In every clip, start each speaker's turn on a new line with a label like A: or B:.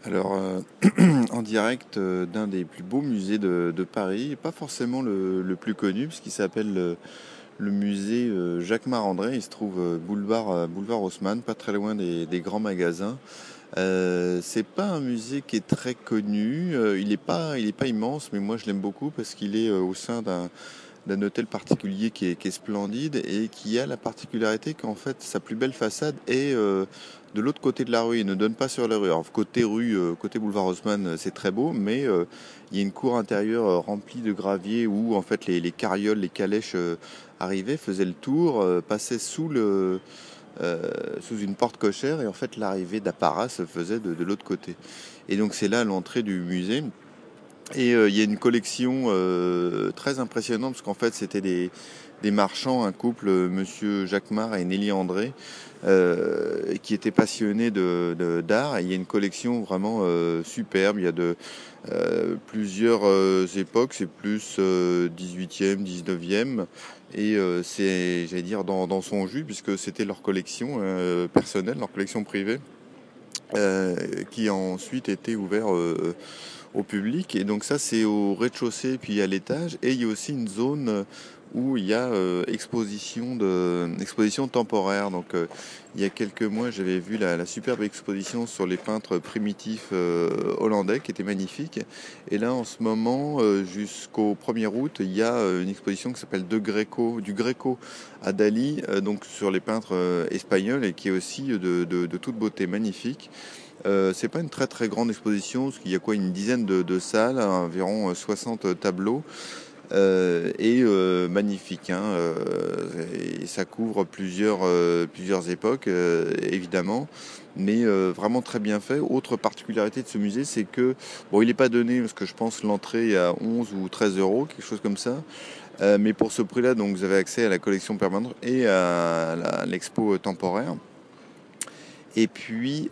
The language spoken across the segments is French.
A: Alors, en direct d'un des plus beaux musées de Paris, pas forcément le plus connu, puisqu'il s'appelle le musée Jacques Marandré. Il se trouve boulevard Haussmann, pas très loin des grands magasins. C'est pas un musée qui est très connu. Il est pas immense, mais moi je l'aime beaucoup parce qu'il est au sein d'un hôtel particulier qui est splendide et qui a la particularité qu'en fait sa plus belle façade est de l'autre côté de la rue. Il ne donne pas sur la rue. Alors côté rue, côté boulevard Haussmann, c'est très beau, mais il y a une cour intérieure remplie de gravier où en fait les carrioles, les calèches arrivaient, faisaient le tour, passaient sous une porte cochère et en fait l'arrivée d'apparat se faisait de l'autre côté. Et donc c'est là l'entrée du musée. Et il y a une collection très impressionnante parce qu'en fait c'était des marchands, un couple, Monsieur Jacquemart et Nelly André, qui étaient passionnés d'art. Et il y a une collection vraiment superbe. Il y a de plusieurs époques, c'est plus 18e, 19e. Et c'est, j'allais dire, dans son jus, puisque c'était leur collection personnelle, leur collection privée, qui a ensuite été ouvert au public. Et donc ça, c'est au rez-de-chaussée, puis à l'étage. Et il y a aussi une zone où il y a exposition temporaire. Donc il y a quelques mois, j'avais vu la superbe exposition sur les peintres primitifs hollandais qui était magnifique. Et là, en ce moment, jusqu'au 1er août, il y a une exposition qui s'appelle du Greco à Dali, donc sur les peintres espagnols et qui est aussi de toute beauté magnifique. C'est pas une très très grande exposition, parce qu'il y a quoi, une dizaine de salles, environ 60 tableaux, et magnifique, hein, et ça couvre plusieurs époques, évidemment, mais vraiment très bien fait. Autre particularité de ce musée, c'est que, bon, il n'est pas donné, parce que je pense l'entrée est à 11 ou 13 euros, quelque chose comme ça, mais pour ce prix-là, donc vous avez accès à la collection permanente et à l'expo temporaire. Et puis,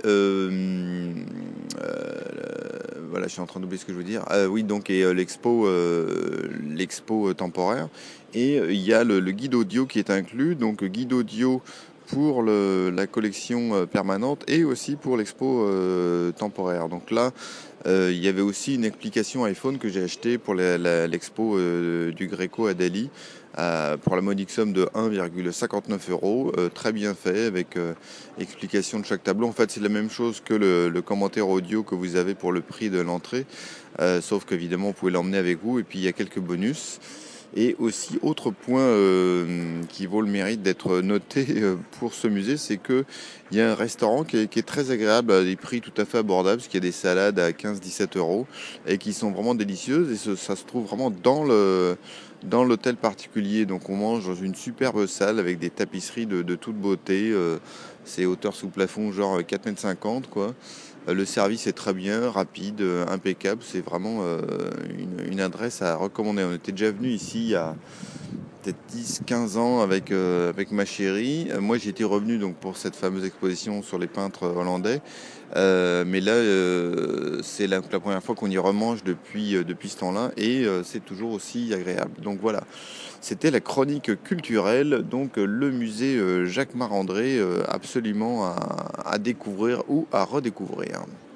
A: voilà, je suis en train d'oublier ce que je veux dire. Oui, donc, et l'expo temporaire. Et il y a le guide audio qui est inclus. Donc, guide audio pour la collection permanente et aussi pour l'expo temporaire. Donc là, il y avait aussi une application iPhone que j'ai acheté pour l'expo du Greco à Dali, pour la modique somme de 1,59 euros. Très bien fait, avec explication de chaque tableau. En fait, c'est la même chose que le commentaire audio que vous avez pour le prix de l'entrée, sauf qu'évidemment, vous pouvez l'emmener avec vous, et puis il y a quelques bonus. Et aussi, autre point qui vaut le mérite d'être noté pour ce musée, c'est qu'il y a un restaurant qui est très agréable, à des prix tout à fait abordables, parce qu'il y a des salades à 15-17 euros et qui sont vraiment délicieuses. Et ça se trouve vraiment dans l'hôtel particulier. Donc on mange dans une superbe salle avec des tapisseries de toute beauté. C'est hauteur sous plafond, genre 4,50 m, quoi. Le service est très bien, rapide, impeccable. C'est vraiment une adresse à recommander. On était déjà venu ici il y a peut-être 10-15 ans avec ma chérie. Moi, j'étais revenu donc pour cette fameuse exposition sur les peintres hollandais. Mais là, c'est la première fois qu'on y remange depuis ce temps-là, et c'est toujours aussi agréable. Donc voilà, c'était la chronique culturelle, donc le musée Jacques Marandré, absolument à découvrir ou à redécouvrir.